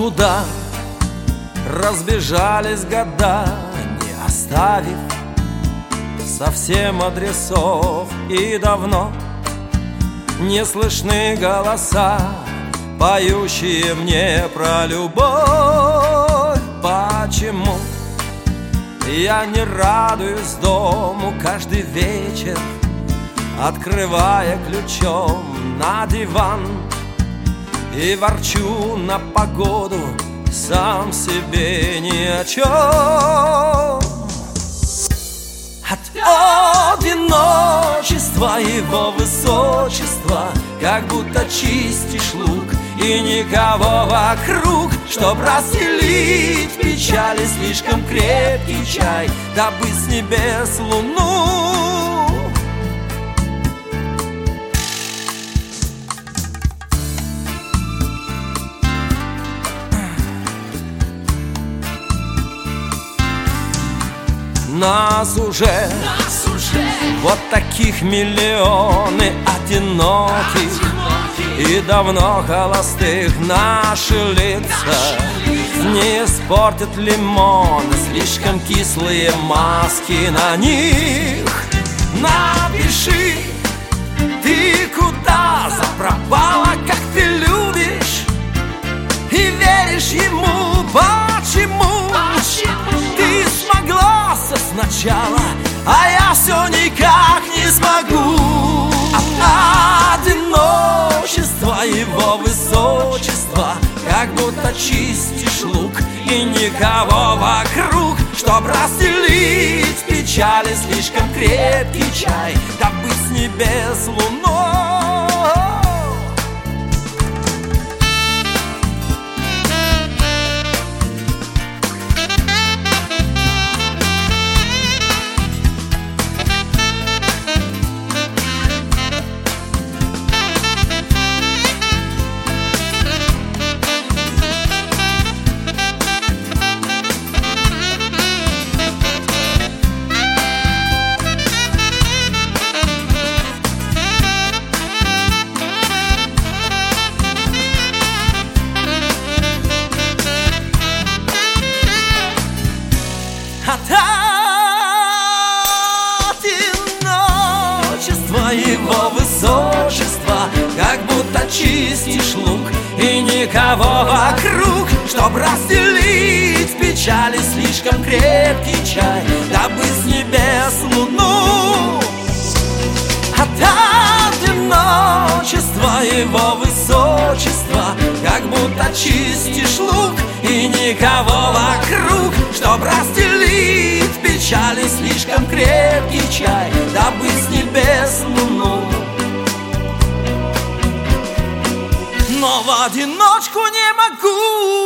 куда разбежались года, не оставив совсем адресов. И давно не слышны голоса, поющие мне про любовь. Почему я не радуюсь дому каждый вечер, открывая ключом на диван, и ворчу на погоду, сам себе ни о чем. От одиночества его высочества как будто чистишь лук, и никого вокруг, чтоб расстелить печали. Слишком крепкий чай, добыть с небес луну. Нас уже вот таких миллионы одиноких и давно холостых. Наши лица не испортят лимоны, слишком кислые маски на них. Напиши, ты куда запропала, как ты любишь и веришь ему. Почему? Ты смогла сначала, а я все никак не смогу. От одиночества его высочества как будто чистишь лук, и никого вокруг, чтоб расстелить печали. Слишком крепкий чай, добыть с небес луной. От одиночества его высочества как будто чистишь лук, и никого вокруг, чтоб расстелить печали. Слишком крепкий чай, добыть с небес луну. От одиночества его высочества как будто чистишь лук, и никого вокруг, чтоб расстелить печали. Слишком крепкий чай, добыть с небес луну. Но в одиночку не могу.